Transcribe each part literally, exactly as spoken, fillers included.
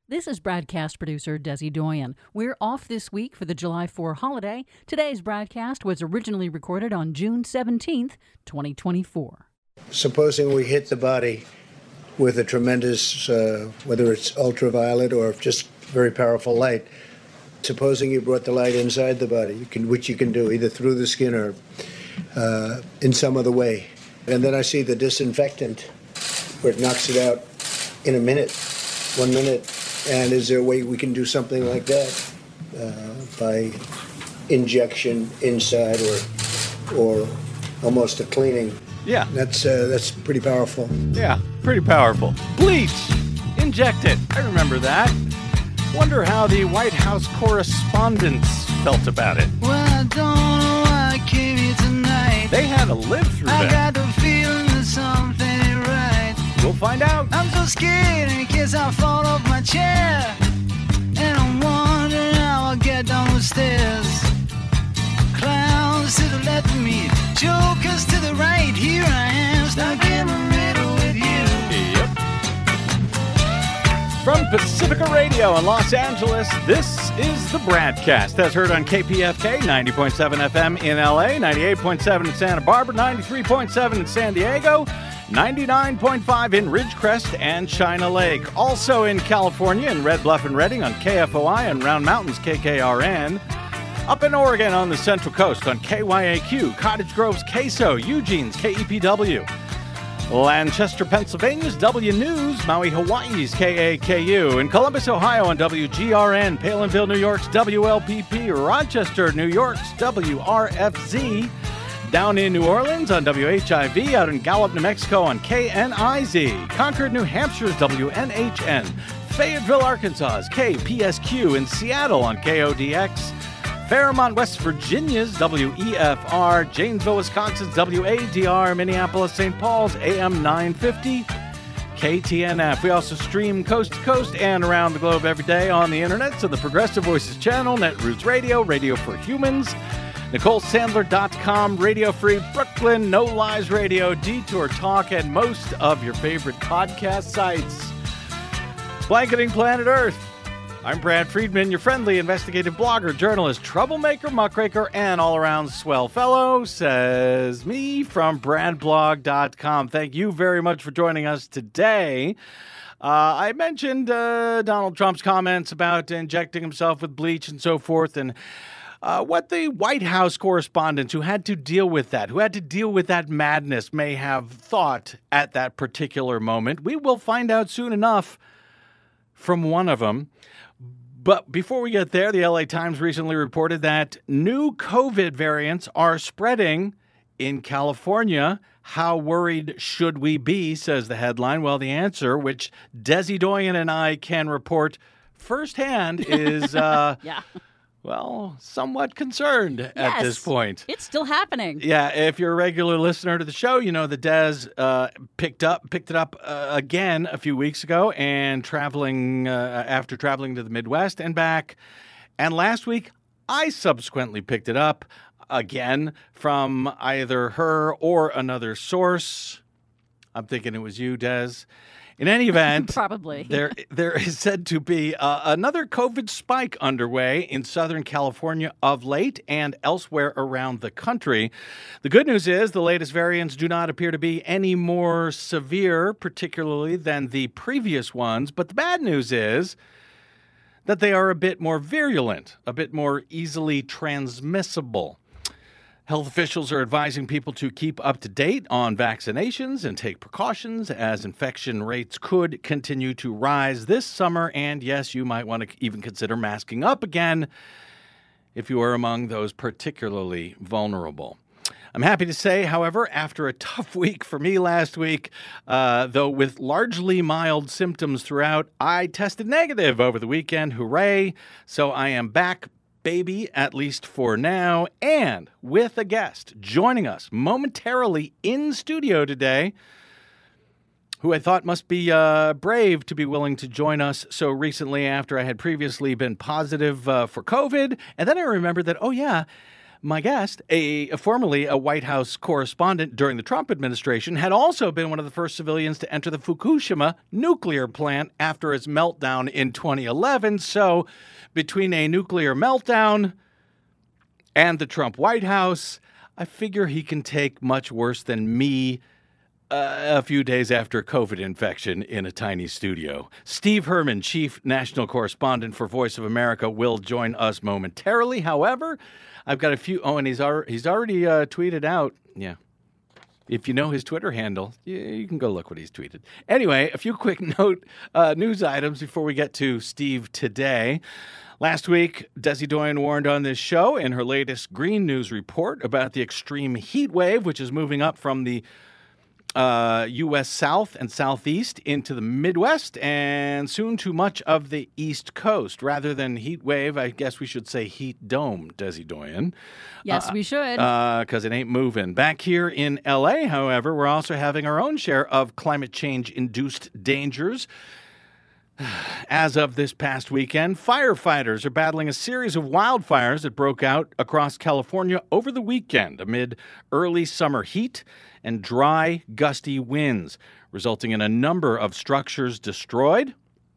This is broadcast producer Desi Doyen. We're off this week for the July fourth holiday. Today's broadcast was originally recorded on June seventeenth, twenty twenty-four. Supposing we hit the body with a tremendous, uh, whether it's ultraviolet or just very powerful light, supposing you brought the light inside the body, you can, which you can do either through the skin or uh, in some other way. And then I see the disinfectant where it knocks it out in a minute, one minute. And is there a way we can do something like that uh, by injection inside or or almost a cleaning? Yeah. That's uh, that's pretty powerful. Yeah, pretty powerful. Bleach. Inject it. I remember that. Wonder how the White House correspondents felt about it. Well, I don't know why I came here tonight. They had to live through I that. got the feeling that something ain't right. We'll find out. I'm so scared in case I fall off my chair. And I'm wondering how I'll get down the stairs. Clowns to the left of me, jokers to the right. Here I am, stuck in the middle with you. Yep. From Pacifica Radio in Los Angeles, this is the Bradcast, as heard on K P F K, ninety point seven F M in L A, ninety-eight point seven in Santa Barbara, ninety-three point seven in San Diego, ninety-nine point five in Ridgecrest and China Lake. Also in California in Red Bluff and Redding on K F O I and Round Mountains K K R N. Up in Oregon on the Central Coast on K Y A Q, Cottage Grove's K S O, Eugene's K E P W. Lancaster, Pennsylvania's W News, Maui, Hawaii's K A K U. In Columbus, Ohio on W G R N, Palinville, New York's W L P P, Rochester, New York's W R F Z. Down in New Orleans on W H I V, out in Gallup, New Mexico on K N I Z, Concord, New Hampshire's W N H N, Fayetteville, Arkansas's K P S Q, in Seattle on K O D X, Fairmont, West Virginia's W E F R, Janesville, Wisconsin's W A D R, Minneapolis, Saint Paul's A M nine fifty, K T N F. We also stream coast to coast and around the globe every day on the internet, so the Progressive Voices channel, Netroots Radio, Radio for Humans, Nicole Sandler dot com, Radio Free Brooklyn, No Lies Radio, Detour Talk, and most of your favorite podcast sites. Blanketing Planet Earth. I'm Brad Friedman, your friendly investigative blogger, journalist, troublemaker, muckraker, and all-around swell fellow, says me from Brad blog dot com. Thank you very much for joining us today. Uh, I mentioned uh, Donald Trump's comments about injecting himself with bleach and so forth, and Uh, what the White House correspondents who had to deal with that, who had to deal with that madness may have thought at that particular moment. We will find out soon enough from one of them. But before we get there, the L A Times recently reported that new COVID variants are spreading in California. How worried should we be, says the headline. Well, the answer, which Desi Doyen and I can report firsthand, is... Uh, yeah. Well, somewhat concerned at yes, this point. It's still happening. Yeah, if you're a regular listener to the show, you know that Des uh, picked up picked it up uh, again a few weeks ago, and traveling uh, after traveling to the Midwest and back. And last week, I subsequently picked it up again from either her or another source. I'm thinking it was you, Des. In any event, probably there there is said to be uh, another COVID spike underway in Southern California of late and elsewhere around the country. The good news is the latest variants do not appear to be any more severe, particularly than the previous ones. But the bad news is that they are a bit more virulent, a bit more easily transmissible. Health officials are advising people to keep up to date on vaccinations and take precautions as infection rates could continue to rise this summer. And yes, you might want to even consider masking up again if you are among those particularly vulnerable. I'm happy to say, however, after a tough week for me last week, uh, though with largely mild symptoms throughout, I tested negative over the weekend. Hooray. So I am back, baby, at least for now, and with a guest joining us momentarily in studio today, who I thought must be uh, brave to be willing to join us so recently after I had previously been positive uh, for COVID. And then I remembered that, oh yeah, My guest, a, a formerly a White House correspondent during the Trump administration, had also been one of the first civilians to enter the Fukushima nuclear plant after its meltdown in twenty eleven. So between a nuclear meltdown and the Trump White House, I figure he can take much worse than me uh, a few days after COVID infection in a tiny studio. Steve Herman, chief national correspondent for Voice of America, will join us momentarily. However, I've got a few. Oh, and he's already, he's already uh, tweeted out. Yeah. If you know his Twitter handle, you, you can go look what he's tweeted. Anyway, a few quick note uh, news items before we get to Steve today. Last week, Desi Doyen warned on this show in her latest Green News report about the extreme heat wave, which is moving up from the uh, U S South and Southeast into the Midwest and soon to much of the East Coast. Rather than heat wave, I guess we should say heat dome, Desi Doyen. Yes, uh, we should. Because uh, it ain't moving. Back here in L A, however, we're also having our own share of climate change-induced dangers. As of this past weekend, firefighters are battling a series of wildfires that broke out across California over the weekend amid early summer heat and dry, gusty winds, resulting in a number of structures destroyed,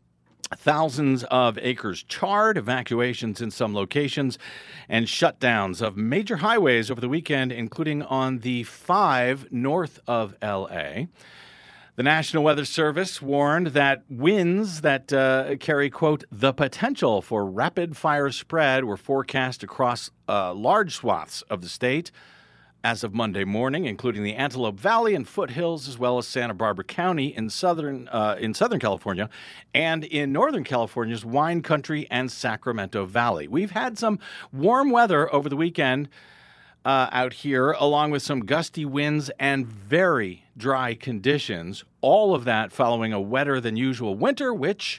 thousands of acres charred, evacuations in some locations, and shutdowns of major highways over the weekend, including on the five north of L A. The National Weather Service warned that winds that uh, carry, quote, the potential for rapid fire spread were forecast across uh, large swaths of the state as of Monday morning, including the Antelope Valley and foothills, as well as Santa Barbara County in southern uh, in Southern California and in Northern California's Wine Country and Sacramento Valley. We've had some warm weather over the weekend Uh, out here, along with some gusty winds and very dry conditions. All of that following a wetter than usual winter, which,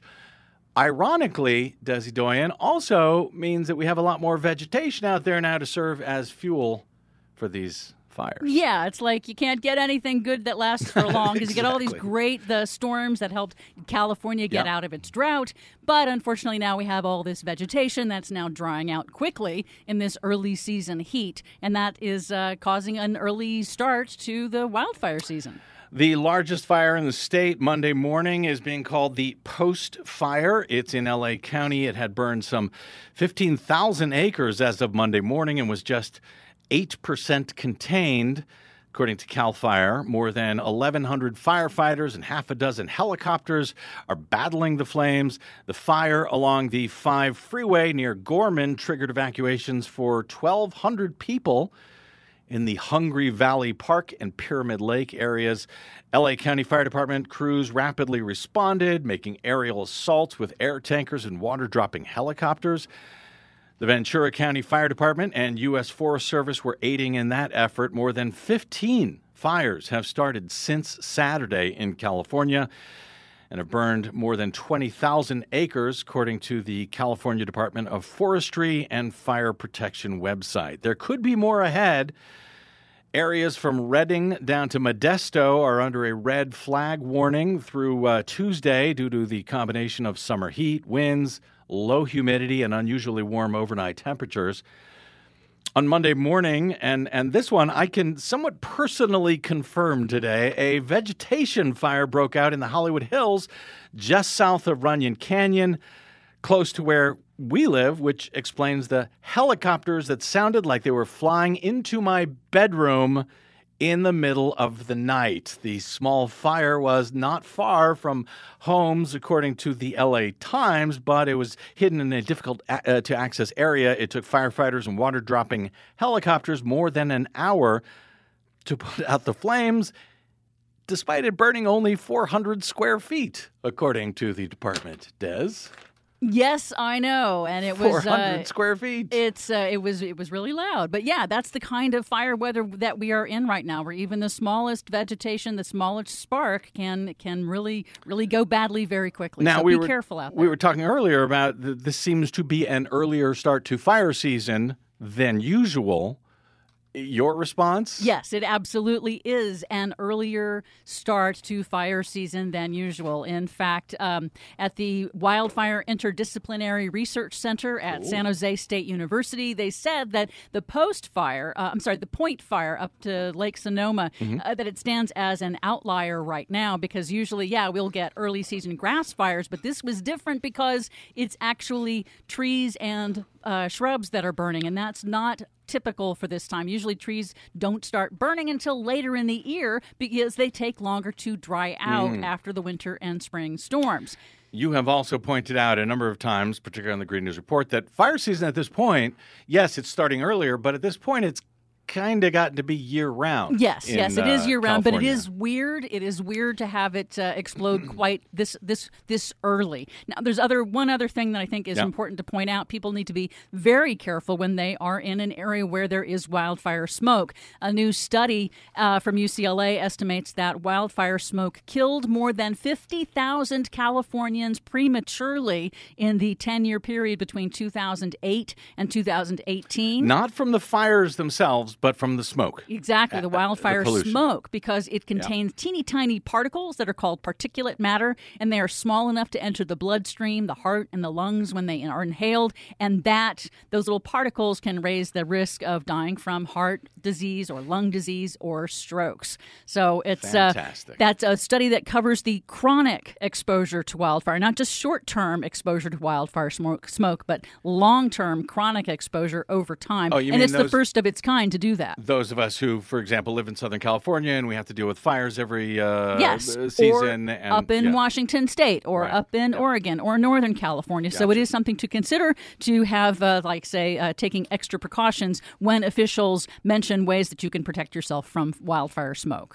ironically, Desi Doyen, also means that we have a lot more vegetation out there now to serve as fuel for these fires. Yeah, it's like you can't get anything good that lasts for long because Exactly. you get all these great the storms that helped California get Yep. out of its drought. But unfortunately, now we have all this vegetation that's now drying out quickly in this early season heat. And that is uh, causing an early start to the wildfire season. The largest fire in the state Monday morning is being called the Post Fire. It's in L A County. It had burned some fifteen thousand acres as of Monday morning and was just eight percent contained, according to CAL FIRE. More than eleven hundred firefighters and half a dozen helicopters are battling the flames. The fire along the five freeway near Gorman triggered evacuations for twelve hundred people in the Hungry Valley Park and Pyramid Lake areas. L A County Fire Department crews rapidly responded, making aerial assaults with air tankers and water-dropping helicopters. The Ventura County Fire Department and U S Forest Service were aiding in that effort. More than fifteen fires have started since Saturday in California and have burned more than twenty thousand acres, according to the California Department of Forestry and Fire Protection website. There could be more ahead. Areas from Redding down to Modesto are under a red flag warning through uh, Tuesday due to the combination of summer heat, winds, low humidity, and unusually warm overnight temperatures. On Monday morning, and, and this one I can somewhat personally confirm today, a vegetation fire broke out in the Hollywood Hills just south of Runyon Canyon, close to where we live, which explains the helicopters that sounded like they were flying into my bedroom in the middle of the night. The small fire was not far from homes, according to the L A Times, but it was hidden in a difficult uh, to access area. It took firefighters and water-dropping helicopters more than an hour to put out the flames, despite it burning only four hundred square feet, according to the department. Des? Yes, I know, and it was four hundred uh, square feet. It's uh, it was it was really loud, but yeah, that's the kind of fire weather that we are in right now, where even the smallest vegetation, the smallest spark, can can really really go badly very quickly. Now so we be were, careful out there. We were talking earlier about th- this seems to be an earlier start to fire season than usual. Your response? Yes, it absolutely is an earlier start to fire season than usual. In fact, um, at the Wildfire Interdisciplinary Research Center at Ooh. San Jose State University, they said that the post fire, uh, I'm sorry, the point fire up to Lake Sonoma, mm-hmm. uh, that it stands as an outlier right now because usually, yeah, we'll get early season grass fires, but this was different because it's actually trees and uh, shrubs that are burning, and that's not typical for this time. Usually trees don't start burning until later in the year because they take longer to dry out mm. after the winter and spring storms. You have also pointed out a number of times, particularly on the Green News Report, that fire season at this point, yes, it's starting earlier, but at this point it's kind of gotten to be year-round. Yes, in, yes, it is uh, year-round, but it California. is weird. It is weird to have it uh, explode quite this this this early. Now, there's other one other thing that I think is yeah. important to point out. People need to be very careful when they are in an area where there is wildfire smoke. A new study uh, from U C L A estimates that wildfire smoke killed more than fifty thousand Californians prematurely in the ten-year period between two thousand eight and two thousand eighteen. Not from the fires themselves, but from the smoke. Exactly, the wildfire the smoke, because it contains yeah. teeny tiny particles that are called particulate matter, and they are small enough to enter the bloodstream, the heart, and the lungs when they are inhaled, and that those little particles can raise the risk of dying from heart disease or lung disease or strokes. So it's Fantastic. Uh, that's a study that covers the chronic exposure to wildfire, not just short-term exposure to wildfire smoke, smoke but long-term chronic exposure over time. Oh, you and mean it's those- the first of its kind to do that. Those of us who, for example, live in Southern California and we have to deal with fires every uh, yes, season. or and, up in yeah. Washington State or Right. up in Yep. Oregon or Northern California. Gotcha. So it is something to consider to have, uh, like, say, uh, taking extra precautions when officials mention ways that you can protect yourself from wildfire smoke.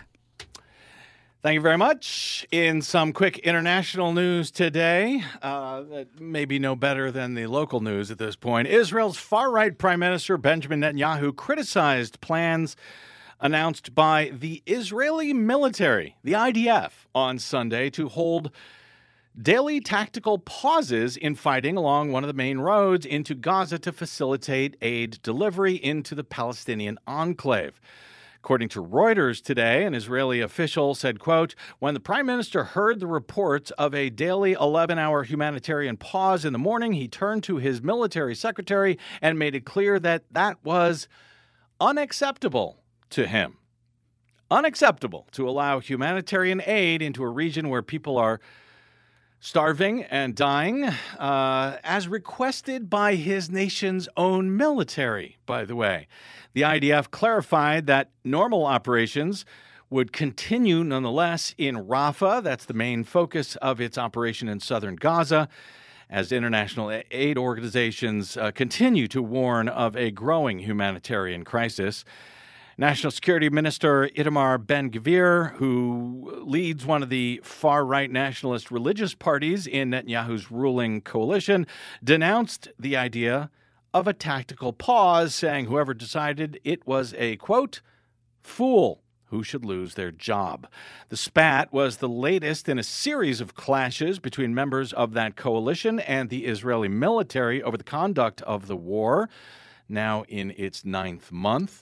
Thank you very much. In some quick international news today, uh, that may be no better than the local news at this point. Israel's far-right Prime Minister Benjamin Netanyahu criticized plans announced by the Israeli military, the I D F, on Sunday to hold daily tactical pauses in fighting along one of the main roads into Gaza to facilitate aid delivery into the Palestinian enclave. According to Reuters today, an Israeli official said, quote, when the prime minister heard the reports of a daily eleven-hour humanitarian pause in the morning, he turned to his military secretary and made it clear that that was unacceptable to him. Unacceptable to allow humanitarian aid into a region where people are starving and dying, uh, as requested by his nation's own military, by the way. The I D F clarified that normal operations would continue nonetheless in Rafah. That's the main focus of its operation in southern Gaza, as international aid organizations uh, continue to warn of a growing humanitarian crisis. National Security Minister Itamar Ben-Gvir, who leads one of the far-right nationalist religious parties in Netanyahu's ruling coalition, denounced the idea of a tactical pause, saying whoever decided it was a, quote, fool who should lose their job. The spat was the latest in a series of clashes between members of that coalition and the Israeli military over the conduct of the war, now in its ninth month.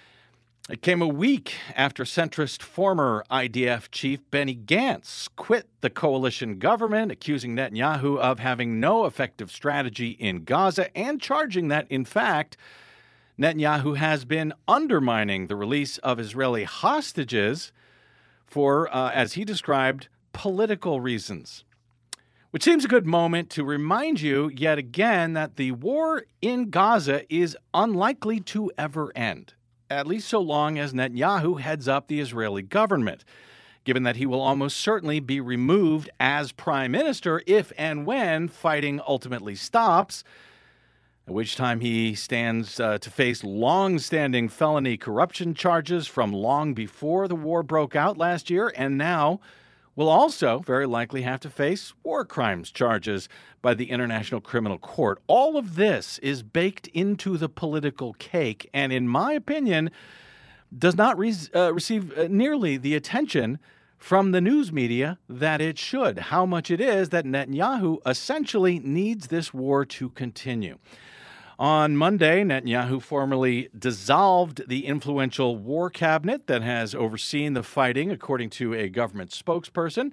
It came a week after centrist former I D F chief Benny Gantz quit the coalition government, accusing Netanyahu of having no effective strategy in Gaza and charging that, in fact, Netanyahu has been undermining the release of Israeli hostages for, uh, as he described, political reasons. Which seems a good moment to remind you yet again that the war in Gaza is unlikely to ever end, at least so long as Netanyahu heads up the Israeli government, given that he will almost certainly be removed as prime minister if and when fighting ultimately stops, at which time he stands uh, to face long-standing felony corruption charges from long before the war broke out last year, and now will also very likely have to face war crimes charges by the International Criminal Court. All of this is baked into the political cake and, in my opinion, does not re- uh, receive uh, nearly the attention from the news media that it should. How much it is that Netanyahu essentially needs this war to continue. On Monday, Netanyahu formally dissolved the influential war cabinet that has overseen the fighting, according to a government spokesperson.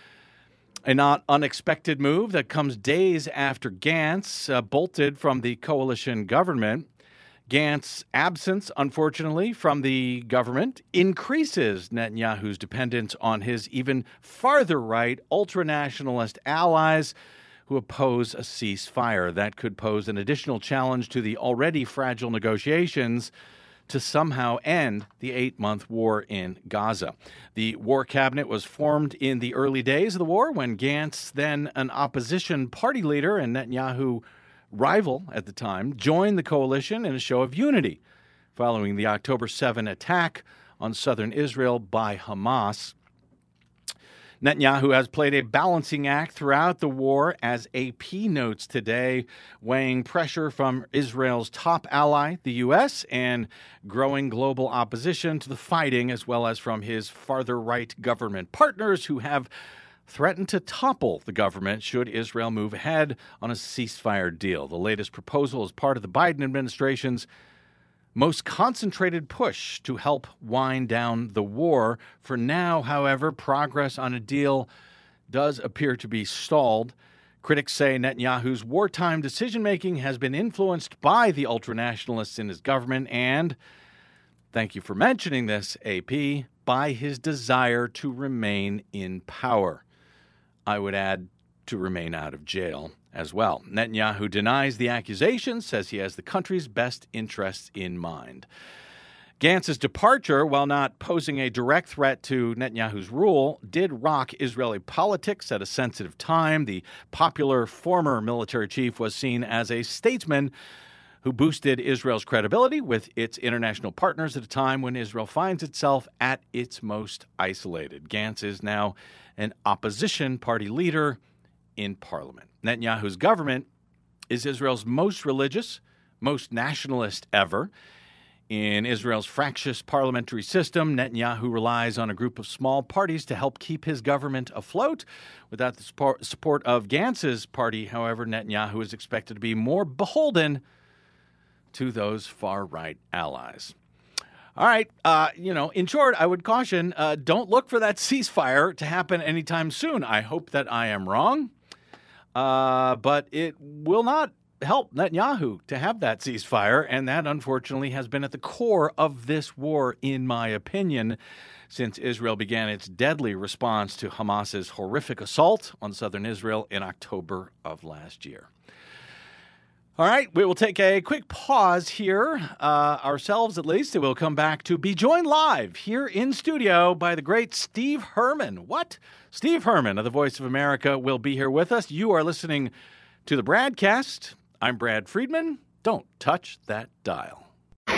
A not unexpected move that comes days after Gantz uh, bolted from the coalition government. Gantz's absence, unfortunately, from the government increases Netanyahu's dependence on his even farther right ultra-nationalist allies who oppose a ceasefire. That could pose an additional challenge to the already fragile negotiations to somehow end the eight-month war in Gaza. The war cabinet was formed in the early days of the war when Gantz, then an opposition party leader and Netanyahu rival at the time, joined the coalition in a show of unity following the October seventh attack on southern Israel by Hamas. Netanyahu has played a balancing act throughout the war, as A P notes today, weighing pressure from Israel's top ally, the U S, and growing global opposition to the fighting, as well as from his farther right government partners who have threatened to topple the government should Israel move ahead on a ceasefire deal. The latest proposal is part of the Biden administration's most concentrated push to help wind down the war. For now, however, progress on a deal does appear to be stalled. Critics say Netanyahu's wartime decision-making has been influenced by the ultranationalists in his government and, thank you for mentioning this, A P, by his desire to remain in power. I would add to remain out of jail as well. Netanyahu denies the accusations, says he has the country's best interests in mind. Gantz's departure, while not posing a direct threat to Netanyahu's rule, did rock Israeli politics at a sensitive time. The popular former military chief was seen as a statesman who boosted Israel's credibility with its international partners at a time when Israel finds itself at its most isolated. Gantz is now an opposition party leader in parliament. Netanyahu's government is Israel's most religious, most nationalist ever. In Israel's fractious parliamentary system, Netanyahu relies on a group of small parties to help keep his government afloat. Without the support of Gantz's party, however, Netanyahu is expected to be more beholden to those far-right allies. All right, uh, you know, in short, I would caution, uh, don't look for that ceasefire to happen anytime soon. I hope that I am wrong. Uh, but it will not help Netanyahu to have that ceasefire, and that, unfortunately, has been at the core of this war, in my opinion, since Israel began its deadly response to Hamas's horrific assault on southern Israel in October of last year. All right, we will take a quick pause here, uh, ourselves at least, and we'll come back to be joined live here in studio by the great Steve Herman. What? Steve Herman of the Voice of America will be here with us. You are listening to the Bradcast. I'm Brad Friedman. Don't touch that dial.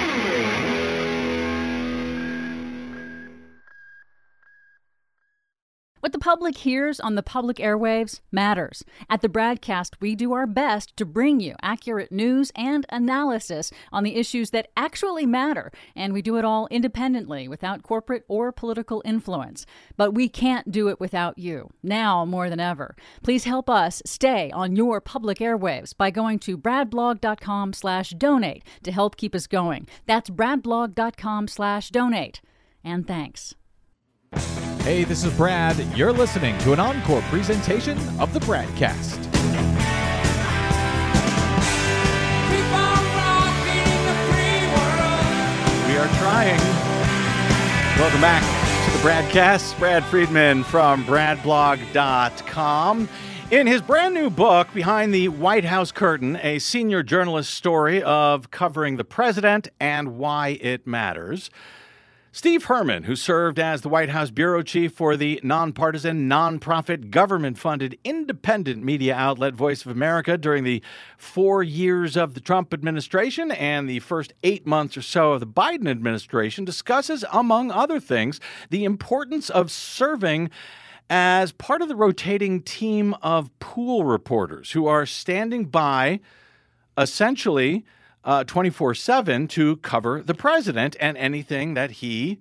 What the public hears on the public airwaves matters. At the Bradcast, we do our best to bring you accurate news and analysis on the issues that actually matter, and we do it all independently, without corporate or political influence. But we can't do it without you, now more than ever. Please help us stay on your public airwaves by going to bradblog.com slash donate to help keep us going. That's bradblog.com slash donate. And thanks. Hey, this is Brad. You're listening to an encore presentation of the Bradcast. Keep on rocking the free world. We are trying. Welcome back to the Bradcast. Brad Friedman from bradblog dot com. In his brand new book, Behind the White House Curtain, a senior journalist story of covering the president and why it matters, Steve Herman, who served as the White House bureau chief for the nonpartisan, nonprofit, government-funded, independent media outlet Voice of America during the four years of the Trump administration and the first eight months or so of the Biden administration, discusses, among other things, the importance of serving as part of the rotating team of pool reporters who are standing by, essentially, Uh, twenty-four seven to cover the president and anything that he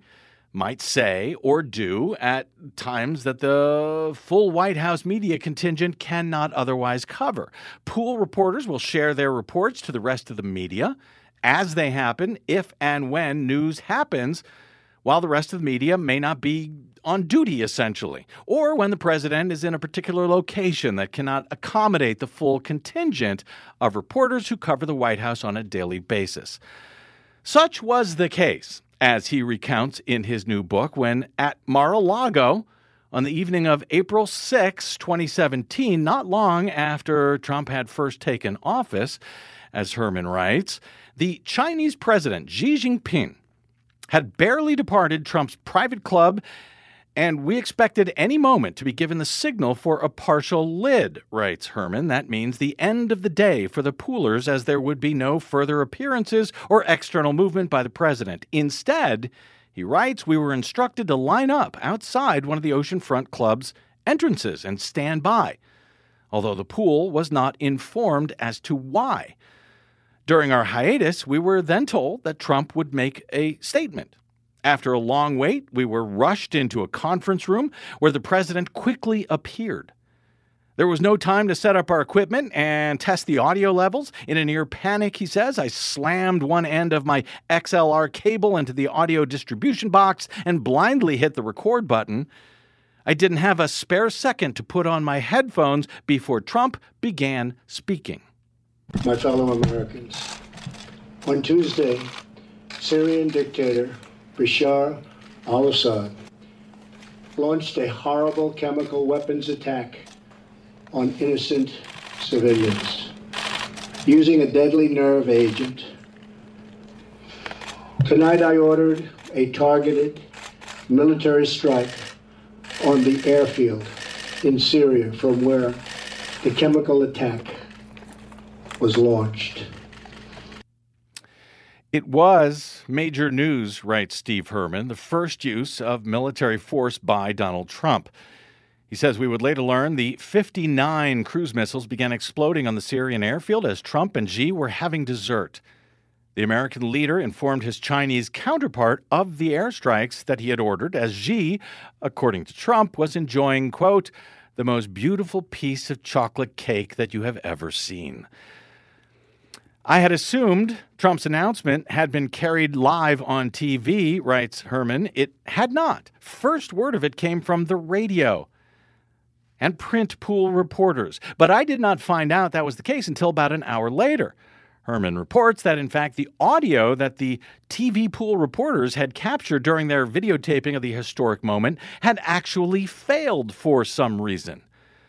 might say or do at times that the full White House media contingent cannot otherwise cover. Pool reporters will share their reports to the rest of the media as they happen, if and when news happens, while the rest of the media may not be on duty, essentially, or when the president is in a particular location that cannot accommodate the full contingent of reporters who cover the White House on a daily basis. Such was the case, as he recounts in his new book, when at Mar-a-Lago, on the evening of April sixth, twenty seventeen, not long after Trump had first taken office, as Herman writes, the Chinese president, Xi Jinping, had barely departed Trump's private club, and we expected any moment to be given the signal for a partial lid, writes Herman. That means the end of the day for the poolers, as there would be no further appearances or external movement by the president. Instead, he writes, we were instructed to line up outside one of the Oceanfront Club's entrances and stand by, although the pool was not informed as to why. During our hiatus, we were then told that Trump would make a statement. After a long wait, we were rushed into a conference room where the president quickly appeared. There was no time to set up our equipment and test the audio levels. In a near panic, he says, I slammed one end of my X L R cable into the audio distribution box and blindly hit the record button. I didn't have a spare second to put on my headphones before Trump began speaking. My fellow Americans, on Tuesday, Syrian dictator Bashar al-Assad launched a horrible chemical weapons attack on innocent civilians using a deadly nerve agent. Tonight I ordered a targeted military strike on the airfield in Syria from where the chemical attack was launched. It was major news, writes Steve Herman, the first use of military force by Donald Trump. He says we would later learn the fifty-nine cruise missiles began exploding on the Syrian airfield as Trump and Xi were having dessert. The American leader informed his Chinese counterpart of the airstrikes that he had ordered, as Xi, according to Trump, was enjoying, quote, the most beautiful piece of chocolate cake that you have ever seen. I had assumed Trump's announcement had been carried live on T V, writes Herman. It had not. First word of it came from the radio and print pool reporters. But I did not find out that was the case until about an hour later. Herman reports that, in fact, the audio that the T V pool reporters had captured during their videotaping of the historic moment had actually failed for some reason.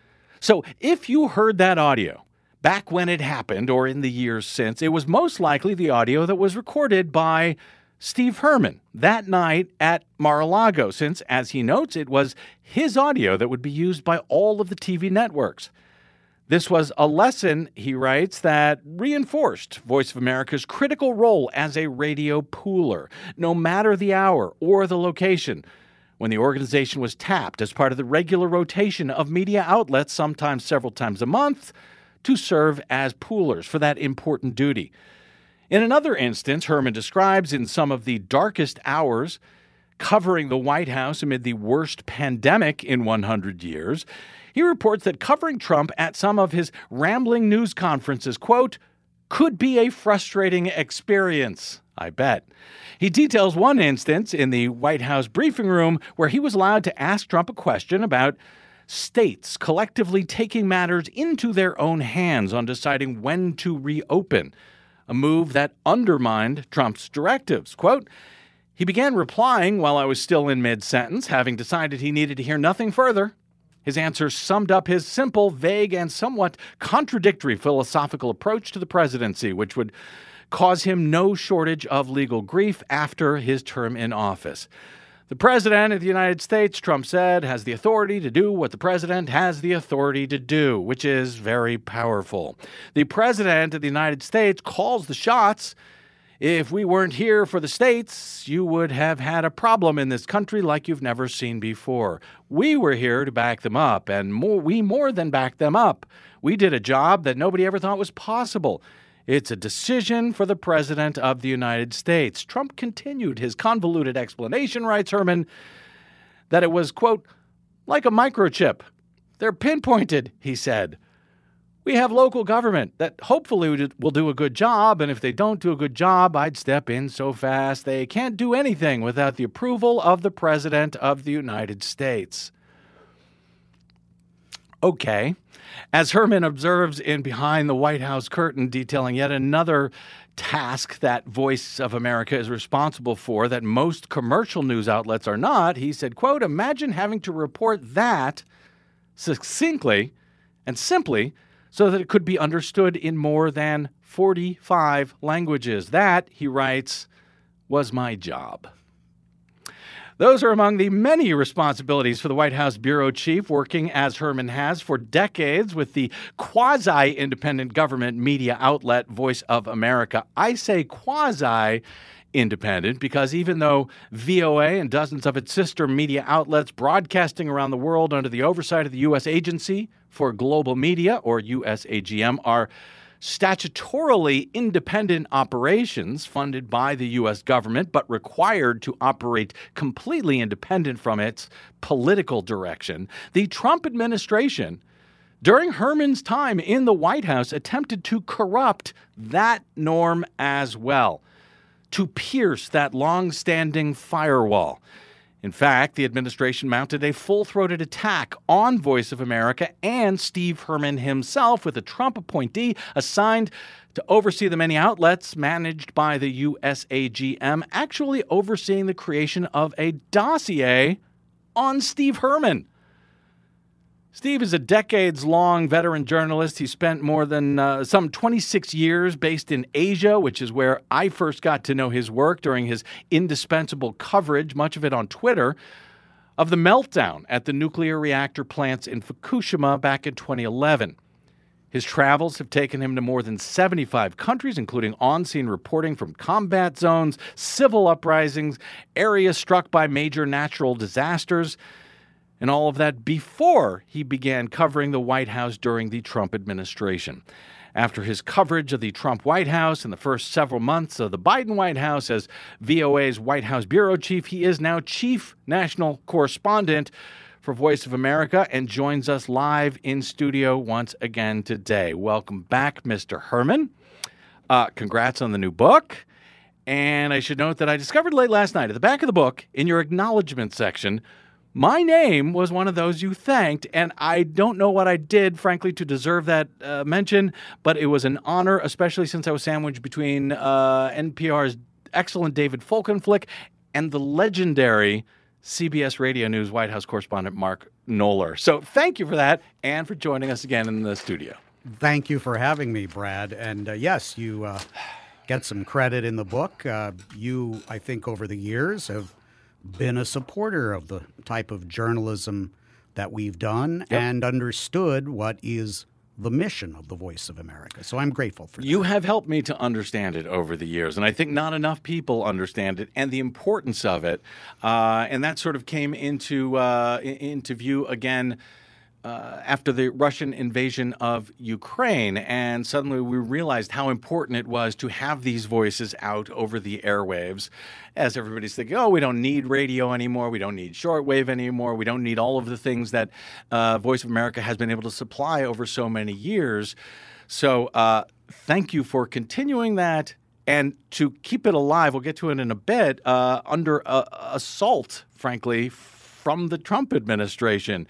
So if you heard that audio back when it happened, or in the years since, it was most likely the audio that was recorded by Steve Herman that night at Mar-a-Lago, since, as he notes, it was his audio that would be used by all of the T V networks. This was a lesson, he writes, that reinforced Voice of America's critical role as a radio pooler, no matter the hour or the location, when the organization was tapped as part of the regular rotation of media outlets, sometimes several times a month, to serve as poolers for that important duty. In another instance, Herman describes in some of the darkest hours, covering the White House amid the worst pandemic in one hundred years, he reports that covering Trump at some of his rambling news conferences, quote, could be a frustrating experience, I bet. He details one instance in the White House briefing room where he was allowed to ask Trump a question about states collectively taking matters into their own hands on deciding when to reopen, a move that undermined Trump's directives. Quote, he began replying while I was still in mid-sentence, having decided he needed to hear nothing further. His answer summed up his simple, vague, and somewhat contradictory philosophical approach to the presidency, which would cause him no shortage of legal grief after his term in office. The President of the United States, Trump said, has the authority to do what the President has the authority to do, which is very powerful. The President of the United States calls the shots. If we weren't here for the states, you would have had a problem in this country like you've never seen before. We were here to back them up, and more, we more than backed them up. We did a job that nobody ever thought was possible. It's a decision for the President of the United States. Trump continued his convoluted explanation, writes Herman, that it was, quote, like a microchip. They're pinpointed, he said. We have local government that hopefully will do a good job, and if they don't do a good job, I'd step in so fast they can't do anything without the approval of the President of the United States. Okay. As Herman observes in Behind the White House Curtain, detailing yet another task that Voice of America is responsible for that most commercial news outlets are not, he said, quote, imagine having to report that succinctly and simply so that it could be understood in more than forty-five languages. That, he writes, was my job. Those are among the many responsibilities for the White House bureau chief, working as Herman has for decades with the quasi-independent government media outlet Voice of America. I say quasi-independent because even though V O A and dozens of its sister media outlets broadcasting around the world under the oversight of the U S Agency for Global Media, or U S A G M, are statutorily independent operations funded by the U S government, but required to operate completely independent from its political direction, the Trump administration, during Herman's time in the White House, attempted to corrupt that norm as well, to pierce that long-standing firewall. In fact, the administration mounted a full-throated attack on Voice of America and Steve Herman himself, with a Trump appointee assigned to oversee the many outlets managed by the U S A G M, actually overseeing the creation of a dossier on Steve Herman. Steve is a decades-long veteran journalist. He spent more than uh, some twenty-six years based in Asia, which is where I first got to know his work during his indispensable coverage, much of it on Twitter, of the meltdown at the nuclear reactor plants in Fukushima back in twenty eleven. His travels have taken him to more than seventy-five countries, including on-scene reporting from combat zones, civil uprisings, areas struck by major natural disasters, and all of that before he began covering the White House during the Trump administration. After his coverage of the Trump White House and the first several months of the Biden White House as V O A's White House bureau chief, he is now chief national correspondent for Voice of America and joins us live in studio once again today. Welcome back, Mister Herman. Uh, congrats on the new book. And I should note that I discovered late last night at the back of the book, in your acknowledgement section, my name was one of those you thanked, and I don't know what I did, frankly, to deserve that uh, mention, but it was an honor, especially since I was sandwiched between uh, N P R's excellent David Folkenflik and the legendary C B S Radio News White House correspondent Mark Knoller. So thank you for that, and for joining us again in the studio. Thank you for having me, Brad. And uh, yes, you uh, get some credit in the book. Uh, you, I think, over the years have been a supporter of the type of journalism that we've done, yep, and understood what is the mission of the Voice of America. So I'm grateful for that. You have helped me to understand it over the years, and I think not enough people understand it and the importance of it. Uh, and that sort of came into uh, into view again Uh, after the Russian invasion of Ukraine, and suddenly we realized how important it was to have these voices out over the airwaves, as everybody's thinking, oh, we don't need radio anymore, we don't need shortwave anymore, we don't need all of the things that uh, Voice of America has been able to supply over so many years. So uh, thank you for continuing that, and to keep it alive, we'll get to it in a bit, uh, under uh, assault, frankly, from the Trump administration.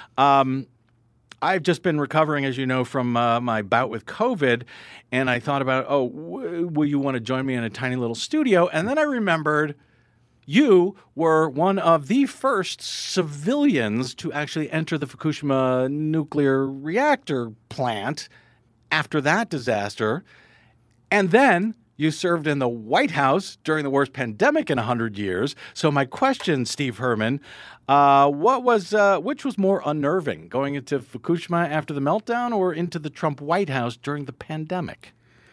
Um, I've just been recovering, as you know, from uh, my bout with COVID, and I thought about, oh, w- will you want to join me in a tiny little studio? And then I remembered you were one of the first civilians to actually enter the Fukushima nuclear reactor plant after that disaster, and then you served in the White House during the worst pandemic in one hundred years. So my question, Steve Herman, uh, what was uh, which was more unnerving, going into Fukushima after the meltdown or into the Trump White House during the pandemic?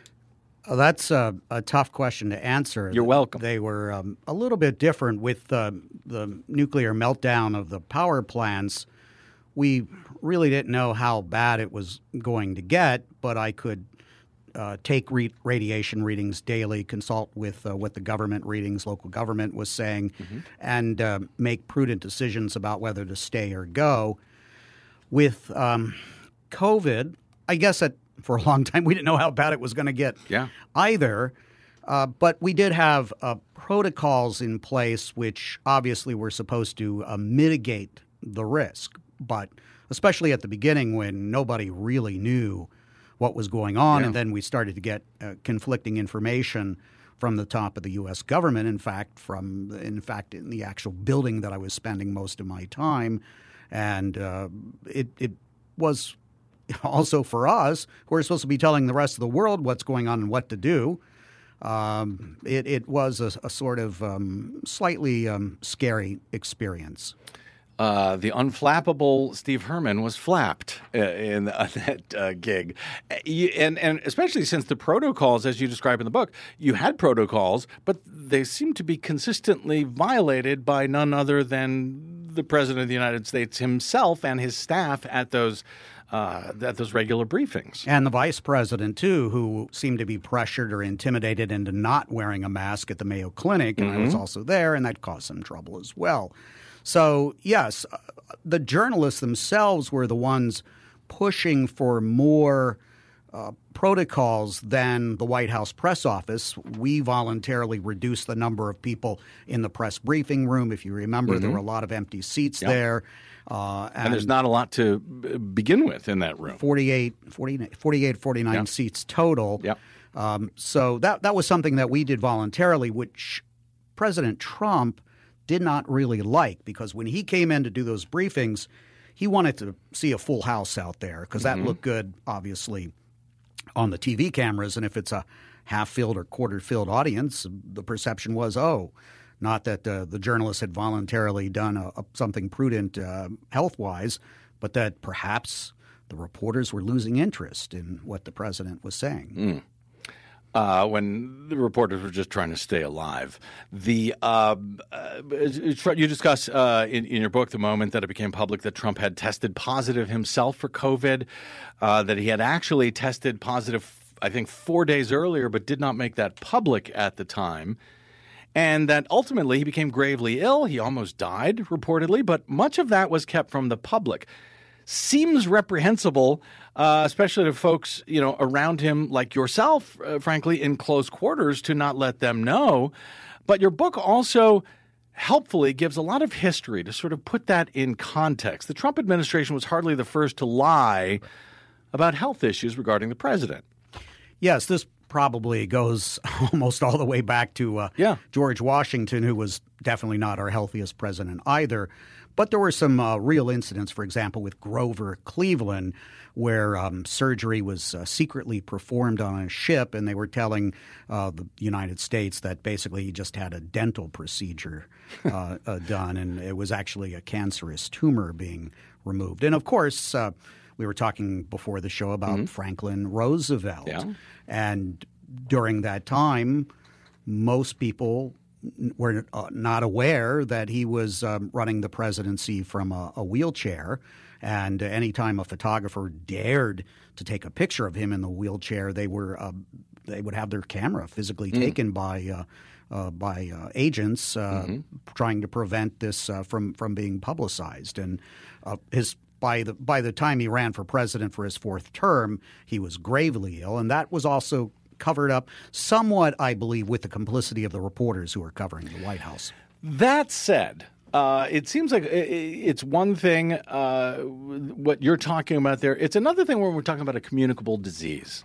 Oh, that's a, a tough question to answer. You're welcome. They were um, a little bit different with uh, the nuclear meltdown of the power plants. We really didn't know how bad it was going to get, but I could uh, take re- radiation readings daily, consult with uh, what the government readings, local government was saying, mm-hmm. and uh, make prudent decisions about whether to stay or go. With um, COVID, I guess that for a long time we didn't know how bad it was going to get yeah. either. Uh, but we did have uh, protocols in place which obviously were supposed to uh, mitigate the risk. But especially at the beginning when nobody really knew what was going on, yeah. and then we started to get uh, conflicting information from the top of the U S government. In fact, from in fact in the actual building that I was spending most of my time, and uh, it it was also for us who are supposed to be telling the rest of the world what's going on and what to do. Um, it, it was a, a sort of um, slightly um, scary experience. Uh, the unflappable Steve Herman was flapped uh, in uh, that uh, gig. You, and, and especially since the protocols, as you describe in the book, you had protocols, but they seem to be consistently violated by none other than the President of the United States himself and his staff at those uh, at those regular briefings. And the vice president, too, who seemed to be pressured or intimidated into not wearing a mask at the Mayo Clinic. And mm-hmm. I was also there, and that caused some trouble as well. So, yes, uh, the journalists themselves were the ones pushing for more uh, protocols than the White House press office. We voluntarily reduced the number of people in the press briefing room. If you remember, mm-hmm. there were a lot of empty seats yep. there. Uh, and, and there's not a lot to begin with in that room. forty-eight, forty-nine, forty-eight, forty-nine yep. seats total. Yep. Um, so that, that was something that we did voluntarily, which President Trump did not really like, because when he came in to do those briefings, he wanted to see a full house out there because that mm-hmm. looked good, obviously, on the T V cameras. And if it's a half-filled or quarter-filled audience, the perception was, oh, not that uh, the journalists had voluntarily done a, a, something prudent uh, health-wise, but that perhaps the reporters were losing interest in what the president was saying. Mm. Uh, when the reporters were just trying to stay alive. The uh, uh, you discuss uh, in, in your book the moment that it became public that Trump had tested positive himself for COVID, uh, that he had actually tested positive, I think, four days earlier, but did not make that public at the time, and that ultimately he became gravely ill. He almost died, reportedly, but much of that was kept from the public. Seems reprehensible, uh, especially to folks, you know, around him like yourself, uh, frankly, in close quarters, to not let them know. But your book also helpfully gives a lot of history to sort of put that in context. The Trump administration was hardly the first to lie about health issues regarding the president. Yes, this probably goes almost all the way back to uh, yeah. George Washington, who was definitely not our healthiest president either. But there were some uh, real incidents, for example, with Grover Cleveland, where um, surgery was uh, secretly performed on a ship, and they were telling uh, the United States that basically he just had a dental procedure uh, uh, done, and it was actually a cancerous tumor being removed. And, of course, uh, we were talking before the show about mm-hmm. Franklin Roosevelt. Yeah. And during that time, most people were uh, not aware that he was um, running the presidency from a, a wheelchair. And uh, anytime a photographer dared to take a picture of him in the wheelchair, they were uh, they would have their camera physically mm. taken by uh, uh, by uh, agents uh, mm-hmm. trying to prevent this uh, from from being publicized. And uh, his by the by the time he ran for president for his fourth term, he was gravely ill, and that was also covered up somewhat, I believe, with the complicity of the reporters who were covering the White House. That said, uh, it seems like it's one thing, uh, what you're talking about there. It's another thing when we're talking about a communicable disease.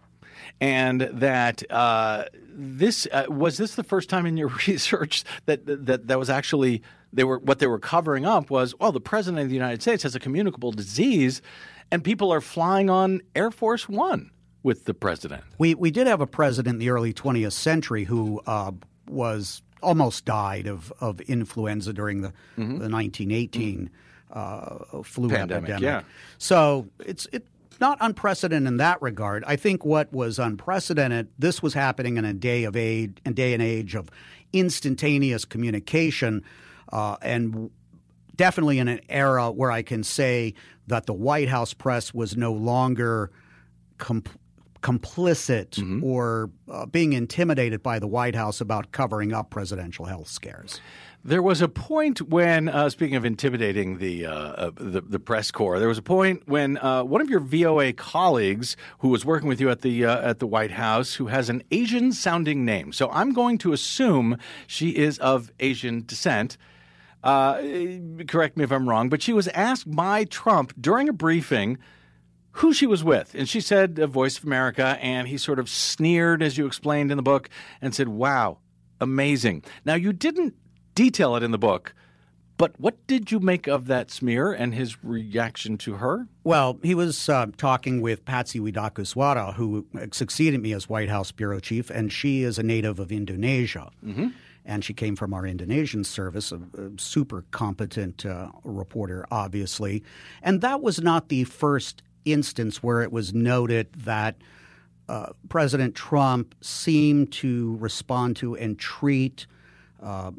And that uh, this uh, was this the first time in your research that that that was actually they were what they were covering up was, well, the president of the United States has a communicable disease, and people are flying on Air Force One with the president. We we did have a president in the early twentieth century who uh, was almost died of, of influenza during the, mm-hmm. the nineteen eighteen mm-hmm. uh, flu pandemic. epidemic. Yeah. So it's it. Not unprecedented in that regard. I think what was unprecedented, this was happening in a day of age, a day and age of instantaneous communication, uh, and definitely in an era where I can say that the White House press was no longer com- complicit mm-hmm. or uh, being intimidated by the White House about covering up presidential health scares. There was a point when, uh, speaking of intimidating the, uh, uh, the the press corps, there was a point when uh, one of your V O A colleagues who was working with you at the uh, at the White House, who has an Asian-sounding name, so I'm going to assume she is of Asian descent. Uh, correct me if I'm wrong, but she was asked by Trump during a briefing who she was with, and she said uh, Voice of America, and he sort of sneered, as you explained in the book, and said, "Wow, amazing." Now, you didn't detail it in the book, but what did you make of that smear and his reaction to her? Well, he was uh, talking with Patsy Widakuswara, who succeeded me as White House bureau chief, and she is a native of Indonesia. Mm-hmm. And she came from our Indonesian service, a, a super competent uh, reporter, obviously. And that was not the first instance where it was noted that uh, President Trump seemed to respond to and treat uh,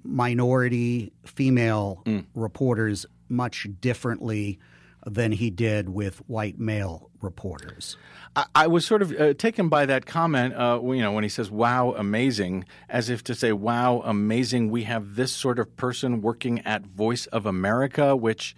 minority female mm. reporters much differently than he did with white male reporters. I, I was sort of uh, taken by that comment, uh, you know, when he says, "Wow, amazing," as if to say, "Wow, amazing, we have this sort of person working at Voice of America," which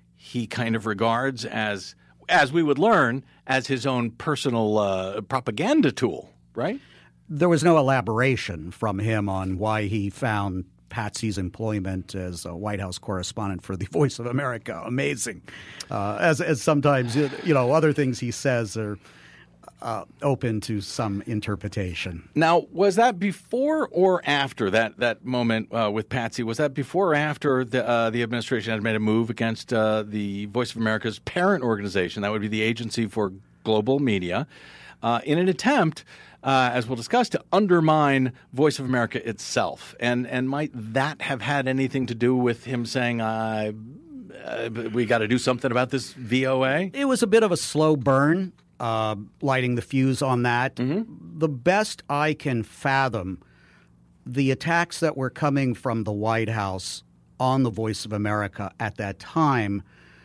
he kind of regards as, as we would learn, as his own personal uh, propaganda tool, right? There was no elaboration from him on why he found Patsy's employment as a White House correspondent for the Voice of America amazing. Uh, as, as sometimes, you know, other things he says are uh, open to some interpretation. Now, was that before or after that, that moment uh, with Patsy? Was that before or after the, uh, the administration had made a move against uh, the Voice of America's parent organization? That would be the Agency for Global Media, uh, in an attempt Uh, as we'll discuss, to undermine Voice of America itself. And and might that have had anything to do with him saying, uh, uh, we got to do something about this V O A? It was a bit of a slow burn, uh, lighting the fuse on that. Mm-hmm. The best I can fathom, the attacks that were coming from the White House on the Voice of America at that time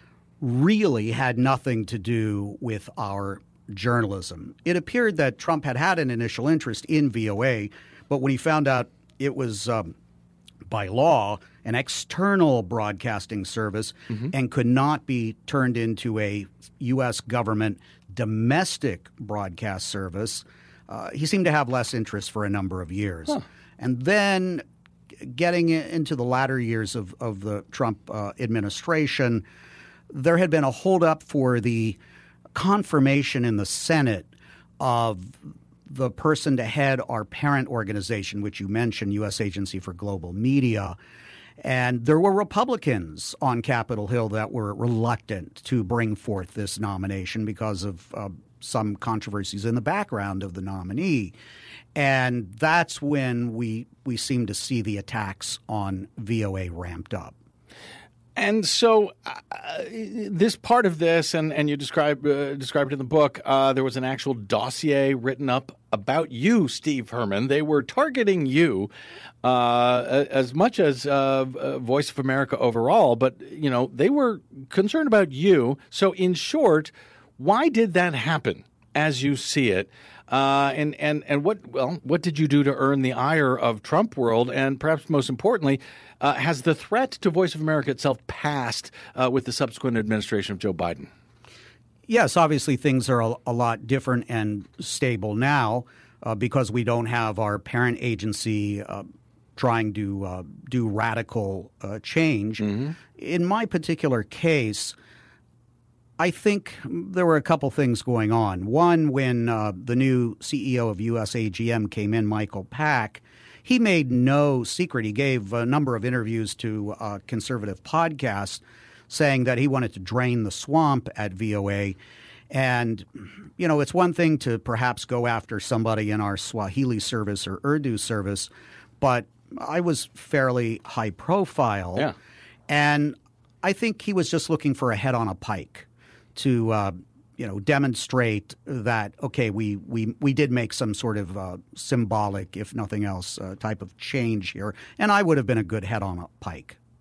really had nothing to do with our journalism. It appeared that Trump had had an initial interest in V O A, but when he found out it was, um, by law, an external broadcasting service mm-hmm. and could not be turned into a U S government domestic broadcast service, uh, he seemed to have less interest for a number of years. Huh. And then getting into the latter years of, of the Trump uh, administration, there had been a holdup for the confirmation in the Senate of the person to head our parent organization, which you mentioned, U S Agency for Global Media. And there were Republicans on Capitol Hill that were reluctant to bring forth this nomination because of uh, some controversies in the background of the nominee. And that's when we, we seem to see the attacks on V O A ramped up. And so uh, this part of this, and, and you describe, uh, described in the book, uh, there was an actual dossier written up about you, Steve Herman. They were targeting you uh, as much as uh, Voice of America overall, but, you know, they were concerned about you. So in short, why did that happen as you see it? Uh, and, and, and what, well, what did you do to earn the ire of Trump world? And perhaps most importantly, uh, has the threat to Voice of America itself passed uh, with the subsequent administration of Joe Biden? Yes, obviously things are a, a lot different and stable now uh, because we don't have our parent agency uh, trying to uh, do radical uh, change. Mm-hmm. In my particular case, I think there were a couple things going on. One, when uh, the new C E O of U S A G M came in, Michael Pack, he made no secret. He gave a number of interviews to uh, conservative podcasts saying that he wanted to drain the swamp at V O A. And, you know, it's one thing to perhaps go after somebody in our Swahili service or Urdu service, but I was fairly high profile. Yeah. And I think he was just looking for a head on a pike to, uh, you know, demonstrate that, okay, we, we, we did make some sort of uh, symbolic, if nothing else, uh, type of change here. And I would have been a good head on a pike.